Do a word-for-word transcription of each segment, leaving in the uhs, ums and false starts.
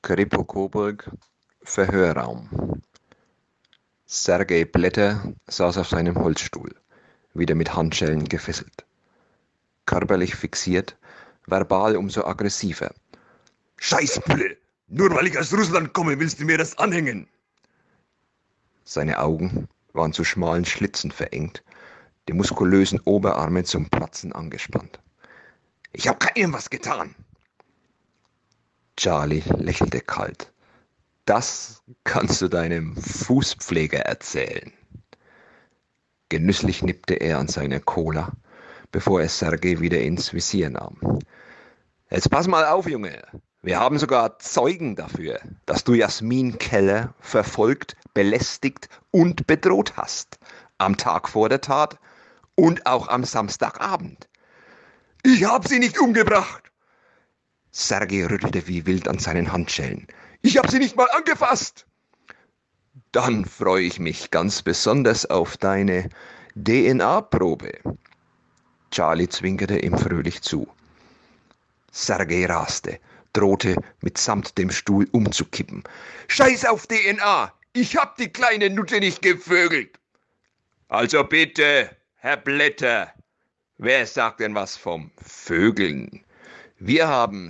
Kripo Coburg, Verhörraum. Sergei Blätter saß auf seinem Holzstuhl, wieder mit Handschellen gefesselt. Körperlich fixiert, verbal umso aggressiver. Scheißbulle! Nur weil ich aus Russland komme, willst du mir das anhängen? Seine Augen waren zu schmalen Schlitzen verengt, die muskulösen Oberarme zum Platzen angespannt. Ich hab keinem was getan. Charlie lächelte kalt. Das kannst du deinem Fußpfleger erzählen. Genüsslich nippte er an seiner Cola, bevor er Sergei wieder ins Visier nahm. Jetzt pass mal auf, Junge. Wir haben sogar Zeugen dafür, dass du Jasmin Keller verfolgt, belästigt und bedroht hast. Am Tag vor der Tat und auch am Samstagabend. Ich hab sie nicht umgebracht. Sergei rüttelte wie wild an seinen Handschellen. Ich hab sie nicht mal angefasst. Dann freue ich mich ganz besonders auf deine D N A-Probe. Charlie zwinkerte ihm fröhlich zu. Sergei raste, drohte mitsamt dem Stuhl umzukippen. Scheiß auf D N A! Ich hab die kleine Nutte nicht gevögelt. Also bitte, Herr Blätter, wer sagt denn was vom Vögeln? Wir haben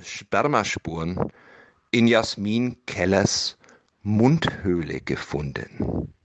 Spermaspuren in Jasmin Kellers Mundhöhle gefunden.